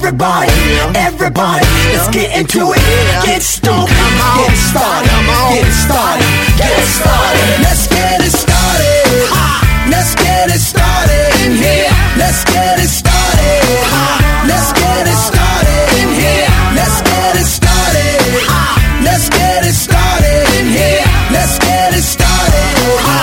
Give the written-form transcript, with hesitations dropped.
everybody, everybody, let's get into it. Get stoked, get started, get it started, get it started. Let's get it started. Let's get it started in here. Let's get it started. Let's get it started in here. Let's get it started. Let's get it started in here. Let's get it started.